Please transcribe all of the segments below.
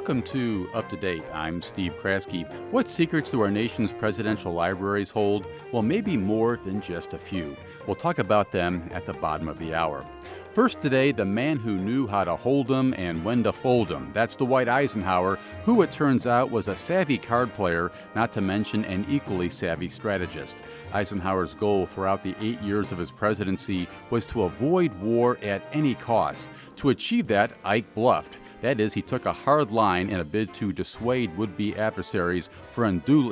Welcome to Up to Date. I'm Steve Kraske. What secrets do our nation's presidential libraries hold? Well, maybe more than just a few. We'll talk about them at the bottom of the hour. First today, the man who knew how to hold 'em and when to fold 'em. That's Dwight Eisenhower, who it turns out was a savvy card player, not to mention an equally savvy strategist. Eisenhower's goal throughout the 8 years of his presidency was to avoid war at any cost. To achieve that, Ike bluffed. That is, he took a hard line in a bid to dissuade would-be adversaries from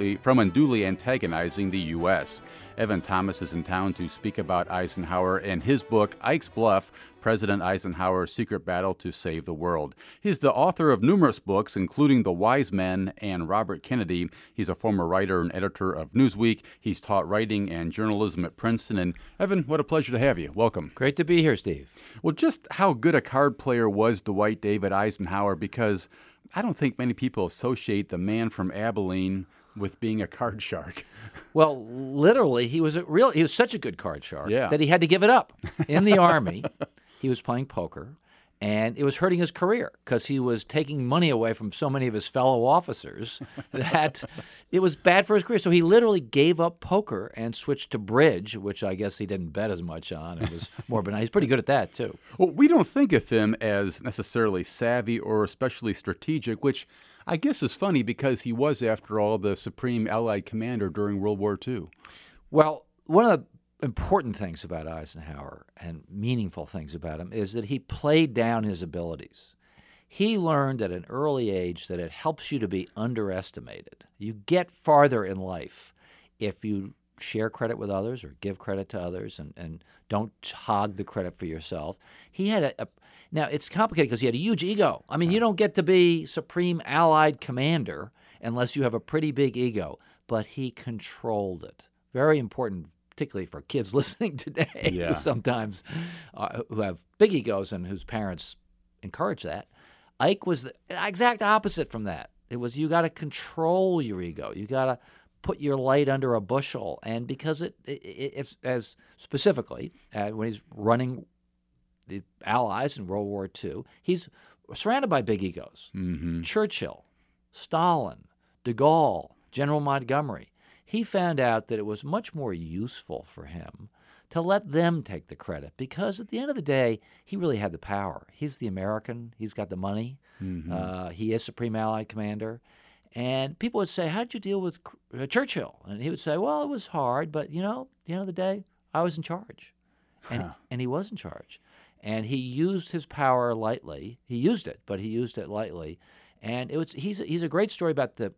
unduly antagonizing the U.S. Evan Thomas is in town to speak about Eisenhower and his book, Ike's Bluff, President Eisenhower's Secret Battle to Save the World. He's the author of numerous books, including The Wise Men and Robert Kennedy. He's a former writer and editor of Newsweek. He's taught writing and journalism at Princeton. And Evan, what a pleasure to have you. Welcome. Great to be here, Steve. Well, just how good a card player was Dwight David Eisenhower? Because I don't think many people associate the man from Abilene with being a card shark. Well, literally, he was such a good card shark that he had to give it up. In the Army, he was playing poker, and it was hurting his career because he was taking money away from so many of his fellow officers that it was bad for his career. So he literally gave up poker and switched to bridge, which I guess he didn't bet as much on. It was more benign. He's pretty good at that, too. Well, we don't think of him as necessarily savvy or especially strategic, which I guess is funny because he was, after all, the supreme Allied commander during World War II. Well, one of the important things about Eisenhower and meaningful things about him is that he played down his abilities. He learned at an early age that it helps you to be underestimated. You get farther in life if you share credit with others or give credit to others and don't hog the credit for yourself. He had Now, it's complicated because he had a huge ego. I mean, you don't get to be Supreme Allied Commander unless you have a pretty big ego, but he controlled it. Very important, particularly for kids listening today who sometimes who have big egos and whose parents encourage that. Ike was the exact opposite from that. It was you got to control your ego. You got to put your light under a bushel. And because it's as specifically when he's running the Allies in World War II, he's surrounded by big egos. Mm-hmm. Churchill, Stalin, de Gaulle, General Montgomery. He found out that it was much more useful for him to let them take the credit because at the end of the day, he really had the power. He's the American. He's got the money. Mm-hmm. He is Supreme Allied Commander. And people would say, how'd you deal with Churchill? And he would say, well, it was hard, but, at the end of the day, I was in charge. And he was in charge. And he used his power lightly. He used it, but he used it lightly. And he's a great story about the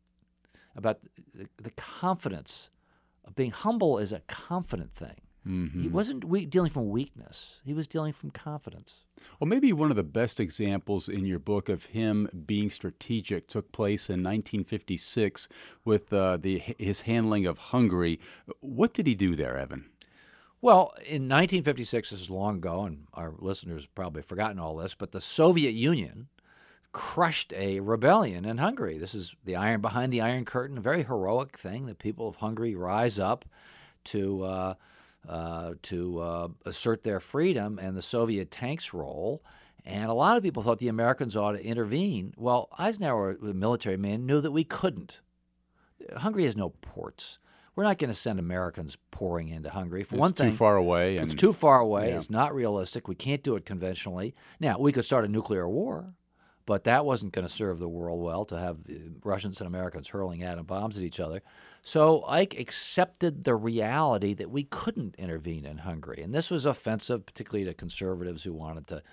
confidence of being humble is a confident thing. Mm-hmm. He wasn't dealing from weakness. He was dealing from confidence. Well, maybe one of the best examples in your book of him being strategic took place in 1956 with his handling of Hungary. What did he do there, Evan? Well, in 1956, this is long ago, and our listeners have probably forgotten all this, but the Soviet Union crushed a rebellion in Hungary. This is behind the Iron Curtain, a very heroic thing. The people of Hungary rise up to assert their freedom, and the Soviet tanks roll. And a lot of people thought the Americans ought to intervene. Well, Eisenhower, the military man, knew that we couldn't. Hungary has no ports. We're not going to send Americans pouring into Hungary. For one thing, it's too far away. It's too far away. Yeah. It's not realistic. We can't do it conventionally. Now, we could start a nuclear war, but that wasn't going to serve the world well to have Russians and Americans hurling atom bombs at each other. So Ike accepted the reality that we couldn't intervene in Hungary. And this was offensive, particularly to conservatives who wanted to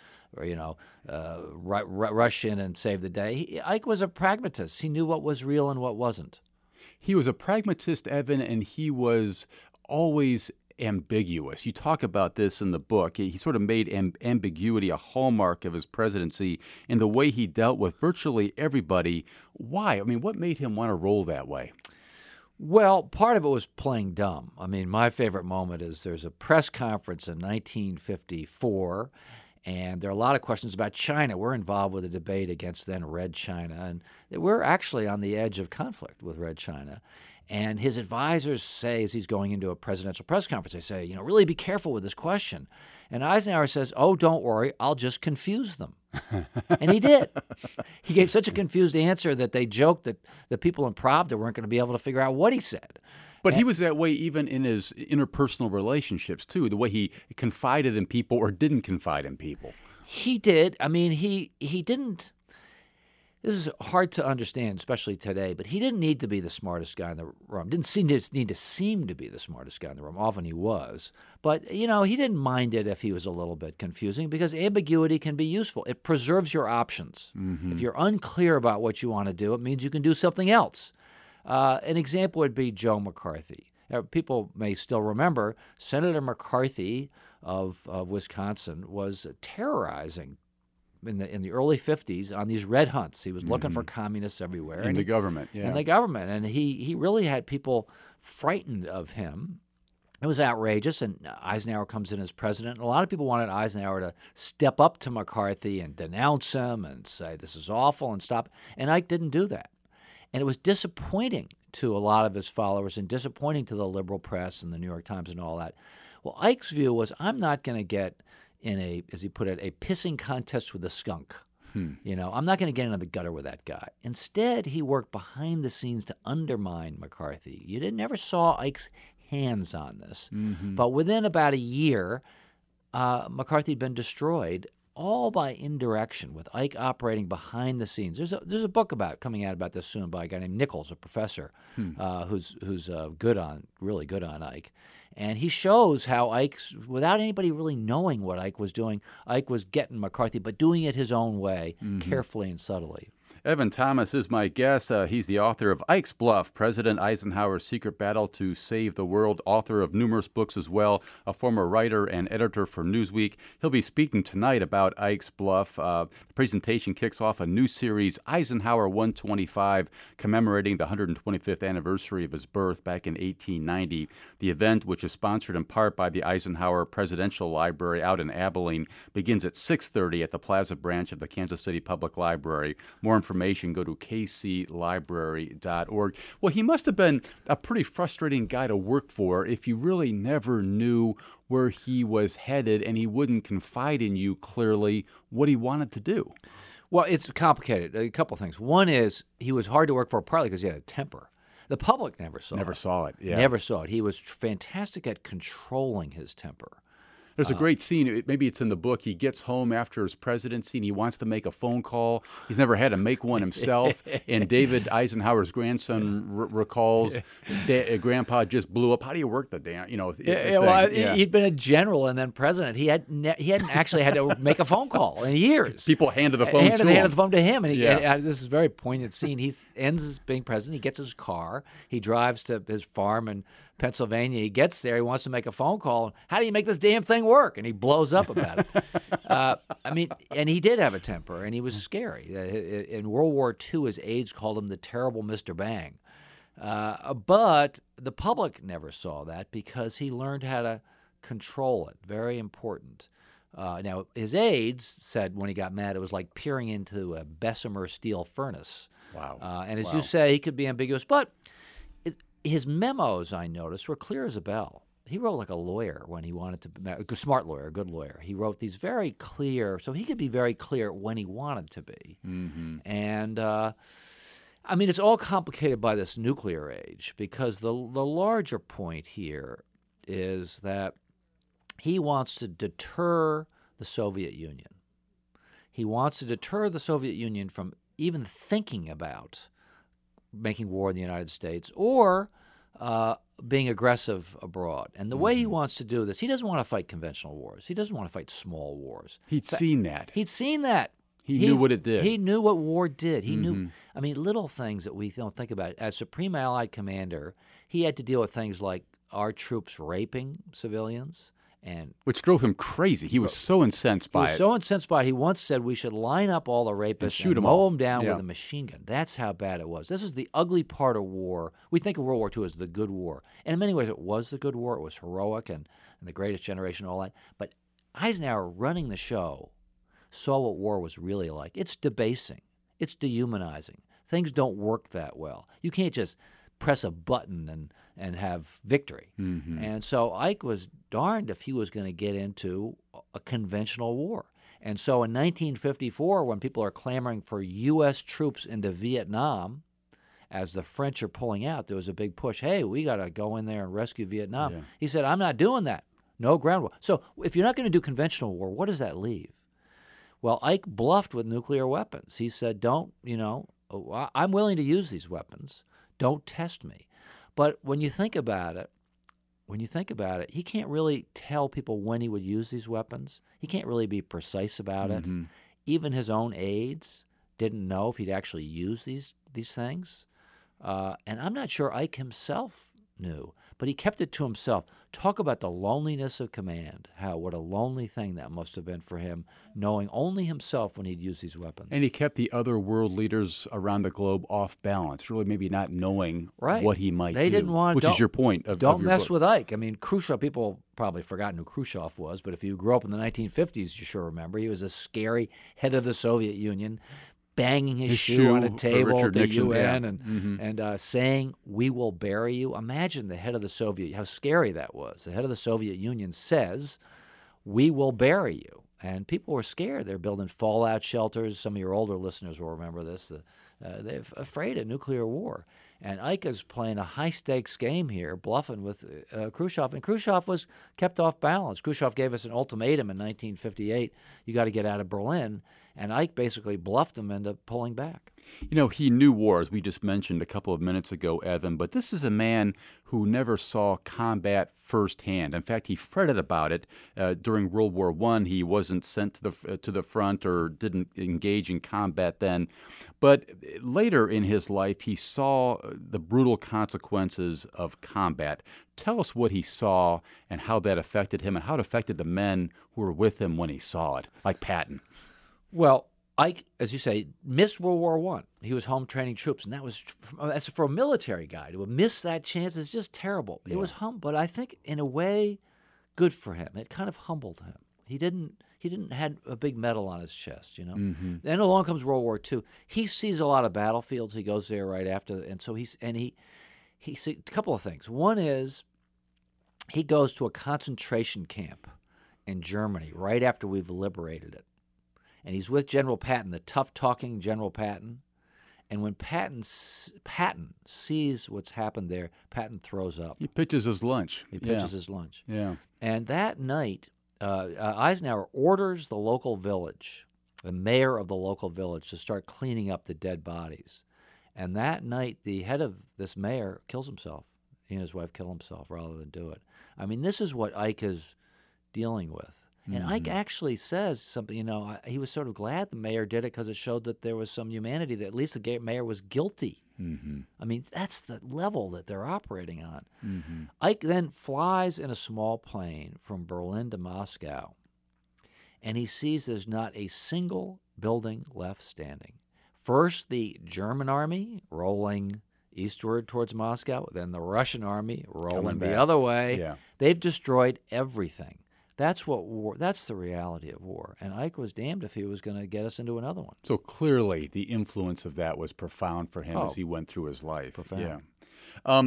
rush in and save the day. Ike was a pragmatist. He knew what was real and what wasn't. He was a pragmatist, Evan, and he was always ambiguous. You talk about this in the book. He sort of made ambiguity a hallmark of his presidency in the way he dealt with virtually everybody. Why? I mean, what made him want to roll that way? Well, part of it was playing dumb. I mean, my favorite moment is there's a press conference in 1954, and there are a lot of questions about China. We're involved with a debate against then Red China, and we're actually on the edge of conflict with Red China. And his advisors say, as he's going into a presidential press conference, they say, really be careful with this question. And Eisenhower says, oh, don't worry, I'll just confuse them. And he did. He gave such a confused answer that they joked that the people in Pravda weren't going to be able to figure out what he said. But he was that way even in his interpersonal relationships, too, the way he confided in people or didn't confide in people. He did. I mean, he didn't. This is hard to understand, especially today, but he didn't need to be the smartest guy in the room. Didn't need to seem to be the smartest guy in the room. Often he was. But, he didn't mind it if he was a little bit confusing because ambiguity can be useful. It preserves your options. Mm-hmm. If you're unclear about what you want to do, it means you can do something else. An example would be Joe McCarthy. People may still remember Senator McCarthy of Wisconsin was terrorizing in the early 50s on these red hunts. He was looking for communists everywhere. In the government, yeah. In the government. And he really had people frightened of him. It was outrageous, and Eisenhower comes in as president. And a lot of people wanted Eisenhower to step up to McCarthy and denounce him and say, this is awful, and stop. And Ike didn't do that. And it was disappointing to a lot of his followers and disappointing to the liberal press and the New York Times and all that. Well, Ike's view was, I'm not going to get in a, as he put it, a pissing contest with a skunk. I'm not going to get into the gutter with that guy. Instead, he worked behind the scenes to undermine McCarthy. You never saw Ike's hands on this. Mm-hmm. But within about a year, McCarthy had been destroyed, all by indirection, with Ike operating behind the scenes. There's a book coming out about this soon by a guy named Nichols, a professor, who's really good on Ike. And he shows how Ike's, without anybody really knowing what Ike was doing, Ike was getting McCarthy, but doing it his own way, carefully and subtly. Evan Thomas is my guest. He's the author of Ike's Bluff, President Eisenhower's Secret Battle to Save the World, author of numerous books as well, a former writer and editor for Newsweek. He'll be speaking tonight about Ike's Bluff. The presentation kicks off a new series, Eisenhower 125, commemorating the 125th anniversary of his birth back in 1890. The event, which is sponsored in part by the Eisenhower Presidential Library out in Abilene, begins at 6:30 at the Plaza branch of the Kansas City Public Library. More information, go to kclibrary.org. Well, he must have been a pretty frustrating guy to work for if you really never knew where he was headed and he wouldn't confide in you clearly what he wanted to do. Well, it's complicated. A couple things. One is he was hard to work for partly because he had a temper. The public never saw it. Yeah. Never saw it. He was fantastic at controlling his temper. There's a great scene, maybe it's in the book, he gets home after his presidency and he wants to make a phone call. He's never had to make one himself. And David Eisenhower's grandson recalls, Grandpa just blew up. How do you work the damn, He'd been a general and then president. He hadn't actually had to make a phone call in years. People handed the phone to him. Handed the phone to him. And this is a very poignant scene. He ends as being president. He gets his car. He drives to his farm in Pennsylvania. He gets there. He wants to make a phone call. How do you make this damn thing work? And he blows up about it. And he did have a temper, and he was scary. In World War II, his aides called him the terrible Mr. Bang. But the public never saw that because he learned how to control it. Very important. Now, his aides said when he got mad, it was like peering into a Bessemer steel furnace. Wow. And as you say, he could be ambiguous, but his memos, I noticed, were clear as a bell. He wrote like a lawyer when he wanted to be a smart lawyer, a good lawyer. He wrote these very clear, so he could be very clear when he wanted to be. Mm-hmm. And, it's all complicated by this nuclear age because the larger point here is that he wants to deter the Soviet Union. He wants to deter the Soviet Union from even thinking about making war in the United States or being aggressive abroad. And the way he wants to do this, he doesn't want to fight conventional wars. He doesn't want to fight small wars. He'd seen that. He knew what it did. He knew what war did. He knew, little things that we don't think about. As Supreme Allied Commander, he had to deal with things like our troops raping civilians. Which drove him crazy. He was so incensed by it. He once said we should line up all the rapists and mow them down with a machine gun. That's how bad it was. This is the ugly part of war. We think of World War II as the good war. And in many ways, it was the good war. It was heroic and the greatest generation and all that. But Eisenhower, running the show, saw what war was really like. It's debasing. It's dehumanizing. Things don't work that well. You can't just press a button and have victory. Mm-hmm. And so Ike was darned if he was going to get into a conventional war. And so in 1954, when people are clamoring for U.S. troops into Vietnam, as the French are pulling out, there was a big push. Hey, we got to go in there and rescue Vietnam. Yeah. He said, I'm not doing that. No ground war. So if you're not going to do conventional war, what does that leave? Well, Ike bluffed with nuclear weapons. He said, I'm willing to use these weapons. Don't test me. But when you think about it, he can't really tell people when he would use these weapons. He can't really be precise about it. Even his own aides didn't know if he'd actually use these things. And I'm not sure Ike himself knew, but he kept it to himself. Talk about the loneliness of command, what a lonely thing that must have been for him, knowing only himself when he'd use these weapons. And he kept the other world leaders around the globe off balance, really maybe not knowing what he might do. They didn't want, which is your point of don't your mess book. with Ike. I mean, Khrushchev, people probably forgotten who Khrushchev was, but if you grew up in the 1950s, you sure remember. He was a scary head of the Soviet Union, banging his shoe on a table at the Nixon, UN and saying, "We will bury you." Imagine the head of the Soviet, how scary that was. The head of the Soviet Union says, "We will bury you." And people were scared. They're building fallout shelters. Some of your older listeners will remember this. They're afraid of nuclear war. And Ike is playing a high-stakes game here, bluffing with Khrushchev. And Khrushchev was kept off balance. Khrushchev gave us an ultimatum in 1958. You got to get out of Berlin. And Ike basically bluffed him into pulling back. You know, he knew war, as we just mentioned a couple of minutes ago, Evan, but this is a man who never saw combat firsthand. In fact, he fretted about it. During World War I, he wasn't sent to the front or didn't engage in combat then. But later in his life, he saw the brutal consequences of combat. Tell us what he saw and how that affected him and how it affected the men who were with him when he saw it, like Patton. Well, Ike, as you say, missed World War I. He was home training troops, and that's for a military guy to miss that chance is just terrible. It was but I think in a way, good for him. It kind of humbled him. He didn't had a big medal on his chest, you know. Then along comes World War II. He sees a lot of battlefields. He goes there right after, and so he sees a couple of things. One is he goes to a concentration camp in Germany right after we've liberated it. And he's with General Patton, the tough-talking General Patton. And when Patton sees what's happened there, Patton throws up. He pitches his lunch. Yeah. And that night, Eisenhower orders the local village, the mayor of the local village, to start cleaning up the dead bodies. And that night, the head of this mayor kills himself. He and his wife kill himself rather than do it. I mean, this is what Ike is dealing with. And Ike actually says something, he was sort of glad the mayor did it because it showed that there was some humanity, that at least the mayor was guilty. I mean, that's the level that they're operating on. Ike then flies in a small plane from Berlin to Moscow, and he sees there's not a single building left standing. First, the German army rolling eastward towards Moscow, then the Russian army rolling the other way. Yeah. They've destroyed everything. That's the reality of war. And Ike was damned if he was going to get us into another one. So clearly the influence of that was profound for him as he went through his life. Profound. Yeah.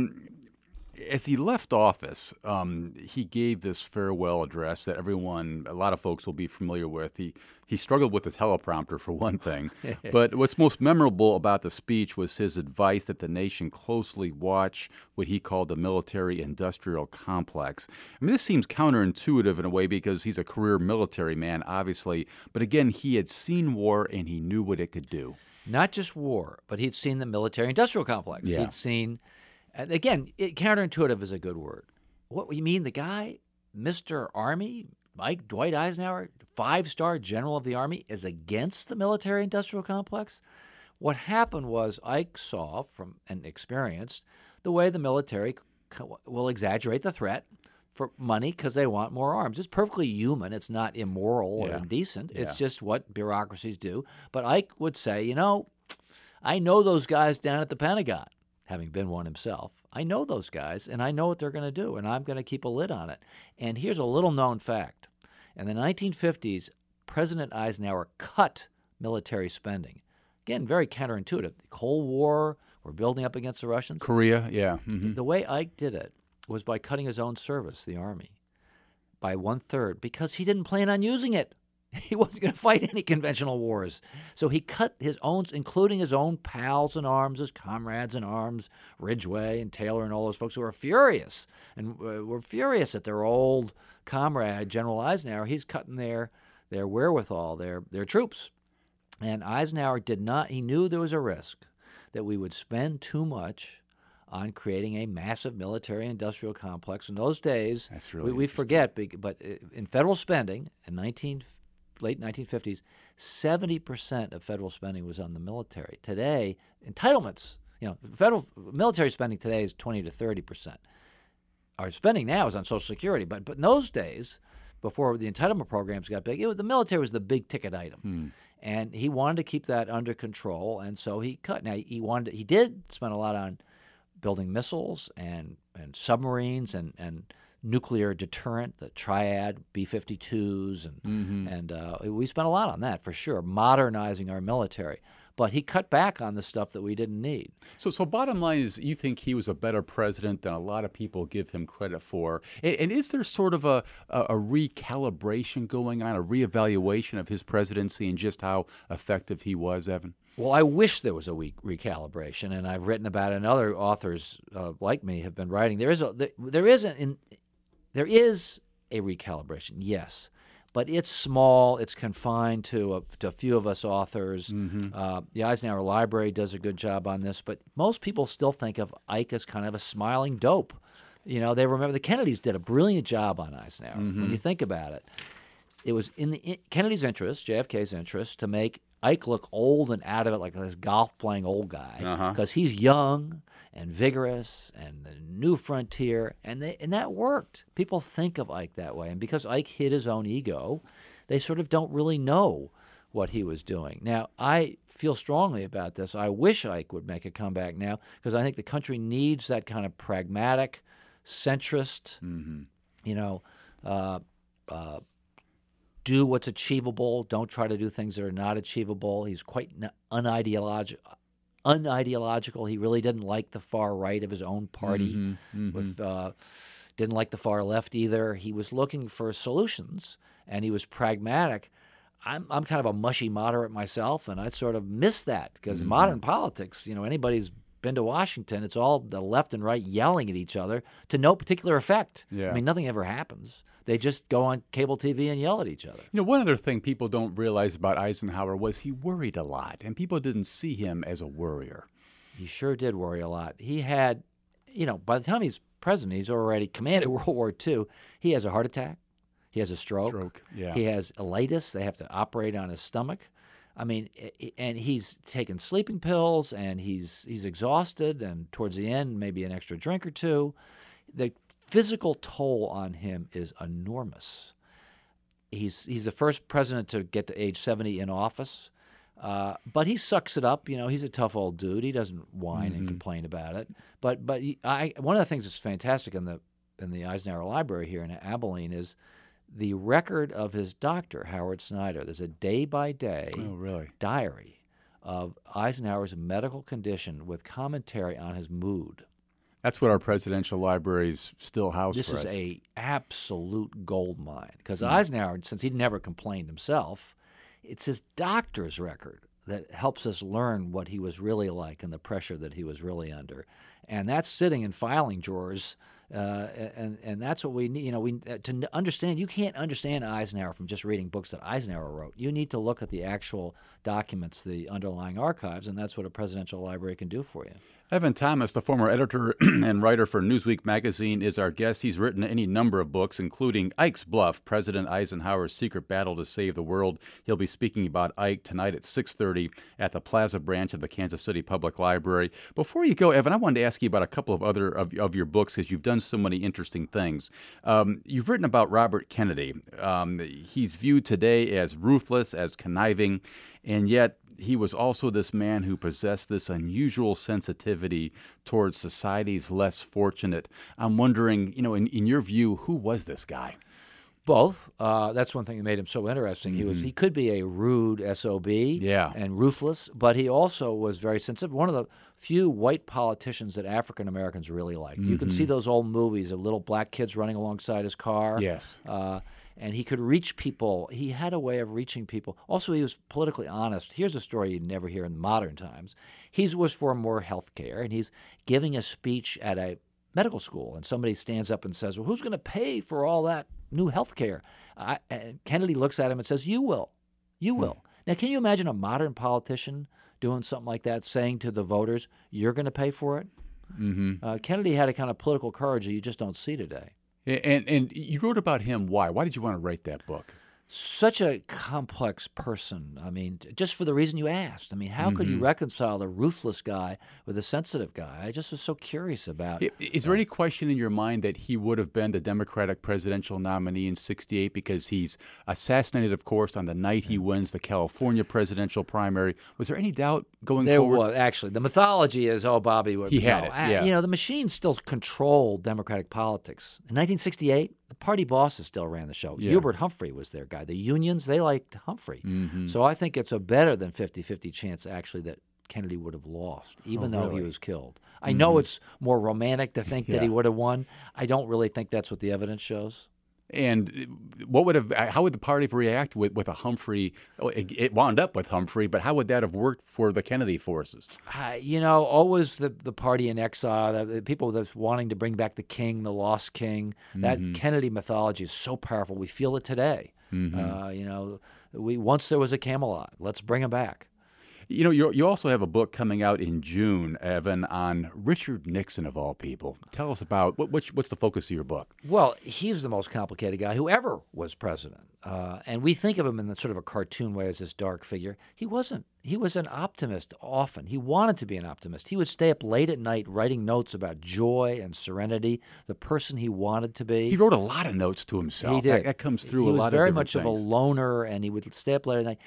As he left office, he gave this farewell address that a lot of folks will be familiar with. He struggled with the teleprompter, for one thing. But what's most memorable about the speech was his advice that the nation closely watch what he called the military-industrial complex. I mean, this seems counterintuitive in a way because he's a career military man, obviously. But again, he had seen war and he knew what it could do. Not just war, but he'd seen the military-industrial complex. Yeah. He'd seen... Again, counterintuitive is a good word. What you mean, the guy, Mr. Army, Dwight Eisenhower, 5-star general of the Army, is against the military-industrial complex? What happened was Ike saw and experienced the way the military will exaggerate the threat for money because they want more arms. It's perfectly human. It's not immoral or indecent. It's just what bureaucracies do. But Ike would say, I know those guys down at the Pentagon. Having been one himself, I know those guys, and I know what they're going to do, and I'm going to keep a lid on it. And here's a little-known fact. In the 1950s, President Eisenhower cut military spending. Again, very counterintuitive. The Cold War, we're building up against the Russians. Korea, yeah. Mm-hmm. The way Ike did it was by cutting his own service, the Army, by 1/3, because he didn't plan on using it. He wasn't going to fight any conventional wars. So he cut his own, including his own pals in arms, his comrades in arms, Ridgway and Taylor and all those folks who were furious and were furious at their old comrade, General Eisenhower. He's cutting their wherewithal, their troops. And Eisenhower he knew there was a risk that we would spend too much on creating a massive military-industrial complex. In those days, That's really we forget, but in federal spending in late 1950s, 70% of federal spending was on the military. Today, entitlements, federal military spending today is 20 to 30%. Our spending now is on Social Security, but in those days, before the entitlement programs got big, the military was the big ticket item. And he wanted to keep that under control, and so he cut. Now, he did spend a lot on building missiles and submarines and nuclear deterrent, the Triad, B-52s, and we spent a lot on that for sure, modernizing our military. But he cut back on the stuff that we didn't need. So bottom line is, you think he was a better president than a lot of people give him credit for. And is there sort of a recalibration going on, a reevaluation of his presidency and just how effective he was, Evan? Well, I wish there was a recalibration, and I've written about it, and other authors like me have been writing. There is a recalibration, yes, but it's small. It's confined to a few of us authors. The Eisenhower Library does a good job on this, but most people still think of Ike as kind of a smiling dope. They remember the Kennedys did a brilliant job on Eisenhower. When you think about it, it was in Kennedy's interest, JFK's interest, to make Ike look old and out of it, like this golf-playing old guy, because he's young and vigorous and the new frontier, and that worked. People think of Ike that way, and because Ike hid his own ego, they sort of don't really know what he was doing. Now, I feel strongly about this. I wish Ike would make a comeback now, because I think the country needs that kind of pragmatic, centrist, do what's achievable. Don't try to do things that are not achievable. He's quite unideological. He really didn't like the far right of his own party. Didn't like the far left either. He was looking for solutions, and he was pragmatic. I'm kind of a mushy moderate myself, and I sort of miss that, because in modern politics, anybody's been to Washington, it's all the left and right yelling at each other to no particular effect. I mean, nothing ever happens. They just go on cable TV and yell at each other. One other thing people don't realize about Eisenhower was he worried a lot, and people didn't see him as a worrier. He sure did worry a lot. He had, by the time he's president, he's already commanded World War II. He has a heart attack. He has a stroke. He has ilitis. They have to operate on his stomach. I mean, and he's taken sleeping pills, and he's exhausted, and towards the end, maybe an extra drink or two. The physical toll on him is enormous. He's the first president to get to age 70 in office, but he sucks it up. He's a tough old dude. He doesn't whine and complain about it. But one of the things that's fantastic in the Eisenhower Library here in Abilene is the record of his doctor, Howard Snyder. There's a day-by-day diary of Eisenhower's medical condition with commentary on his mood. That's what our presidential libraries still house this for us. This is a absolute gold mine, because Eisenhower, since he'd never complained himself, it's his doctor's record that helps us learn what he was really like and the pressure that he was really under. And that's sitting in filing drawers, and that's what we need. To understand, you can't understand Eisenhower from just reading books that Eisenhower wrote. You need to look at the actual documents, the underlying archives, and that's what a presidential library can do for you. Evan Thomas, the former editor and writer for Newsweek magazine, is our guest. He's written any number of books, including Ike's Bluff, President Eisenhower's Secret Battle to Save the World. He'll be speaking about Ike tonight at 6:30 at the Plaza branch of the Kansas City Public Library. Before you go, Evan, I wanted to ask you about a couple of other of your books, because you've done so many interesting things. You've written about Robert Kennedy. He's viewed today as ruthless, as conniving, and yet he was also this man who possessed this unusual sensitivity towards society's less fortunate. I'm wondering, in your view, who was this guy? Both. That's one thing that made him so interesting. He could be a rude SOB and ruthless, but he also was very sensitive. One of the few white politicians that African Americans really liked. You can see those old movies of little black kids running alongside his car. Yes. and he could reach people. He had a way of reaching people. Also, he was politically honest. Here's a story you'd never hear in modern times. He was for more health care, and he's giving a speech at a medical school, and somebody stands up and says, well, who's going to pay for all that new health care? Kennedy looks at him and says, you will. You will. Now, can you imagine a modern politician doing something like that, saying to the voters, you're going to pay for it? Kennedy had a kind of political courage that you just don't see today. And you wrote about him. Why? Why did you want to write that book? Such a complex person. I mean, just for the reason you asked. I mean, how could you reconcile the ruthless guy with a sensitive guy? I just was so curious about. Is there any question in your mind that he would have been the Democratic presidential nominee in '68 because he's assassinated, of course, on the night he wins the California presidential primary? Was there any doubt going forward? There was, actually. The mythology is, Bobby would. He had it, yeah. The machine still controlled Democratic politics. In 1968, the party bosses still ran the show. Yeah. Hubert Humphrey was their guy. The unions, they liked Humphrey. So I think it's a better than 50-50 chance, actually, that Kennedy would have lost, even though he was killed. I know it's more romantic to think that he would have won. I don't really think that's what the evidence shows. And how would the party have reacted with a Humphrey? It wound up with Humphrey, but how would that have worked for the Kennedy forces? Always the party in exile, the people that's wanting to bring back the king, the lost king. That Kennedy mythology is so powerful. We feel it today. Once there was a Camelot. Let's bring him back. You also have a book coming out in June, Evan, on Richard Nixon, of all people. Tell us about what's the focus of your book? Well, he's the most complicated guy who ever was president. And we think of him in the sort of a cartoon way as this dark figure. He wasn't. He was an optimist often. He wanted to be an optimist. He would stay up late at night writing notes about joy and serenity, the person he wanted to be. He wrote a lot of notes to himself. He did. That comes through a lot of different things. He was very much of a loner, and he would stay up late at night.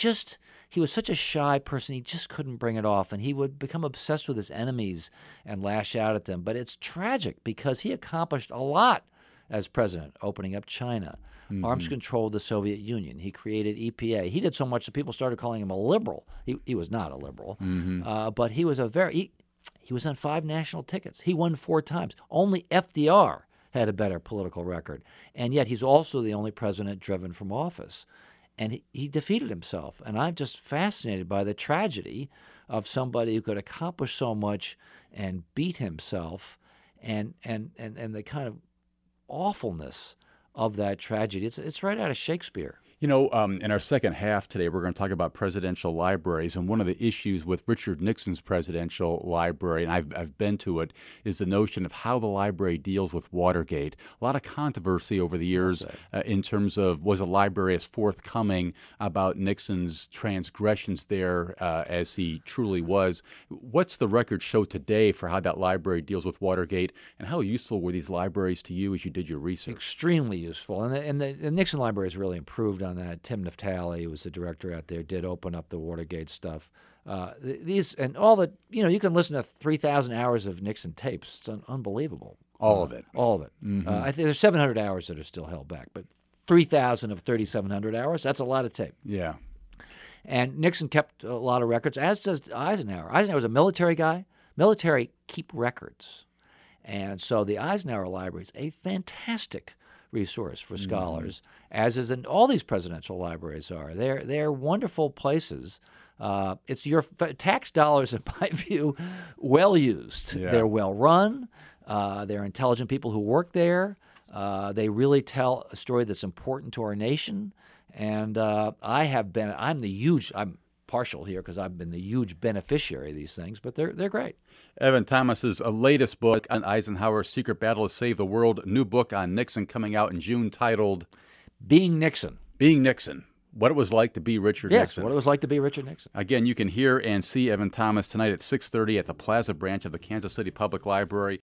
He was such a shy person, he just couldn't bring it off, and he would become obsessed with his enemies and lash out at them. But it's tragic because he accomplished a lot as president, opening up China, arms control of the Soviet Union. He created EPA. He did so much that people started calling him a liberal. He was not a liberal, but he was he was on 5 national tickets. He won 4 times. Only FDR had a better political record, and yet he's also the only president driven from office. And he defeated himself. And I'm just fascinated by the tragedy of somebody who could accomplish so much and beat himself, and the kind of awfulness of that tragedy. It's right out of Shakespeare. In our second half today, we're going to talk about presidential libraries, and one of the issues with Richard Nixon's presidential library, and I've been to it, is the notion of how the library deals with Watergate. A lot of controversy over the years in terms of was a library as forthcoming about Nixon's transgressions there as he truly was. What's the record show today for how that library deals with Watergate, and how useful were these libraries to you as you did your research? Extremely useful, and the Nixon library has really improved on that. Tim Naftali, who was the director out there, did open up the Watergate stuff. These and all the, you can listen to 3,000 hours of Nixon tapes. It's unbelievable. All of it. All of it. I think there's 700 hours that are still held back, but 3,000 of 3,700 hours, that's a lot of tape. Yeah. And Nixon kept a lot of records, as does Eisenhower. Eisenhower was a military guy. Military keep records. And so the Eisenhower Library is a fantastic resource for scholars, as is in all these presidential libraries are. They're wonderful places. It's your tax dollars, in my view, well used. Yeah. They're well run. They're intelligent people who work there. They really tell a story that's important to our nation. And I'm partial here because I've been the huge beneficiary of these things, but they're great. Evan Thomas's latest book on Eisenhower's secret battle to save the world, new book on Nixon coming out in June titled Being Nixon. Being Nixon. What it was like to be Richard Nixon. Yes, what it was like to be Richard Nixon. Again, you can hear and see Evan Thomas tonight at 6:30 at the Plaza branch of the Kansas City Public Library.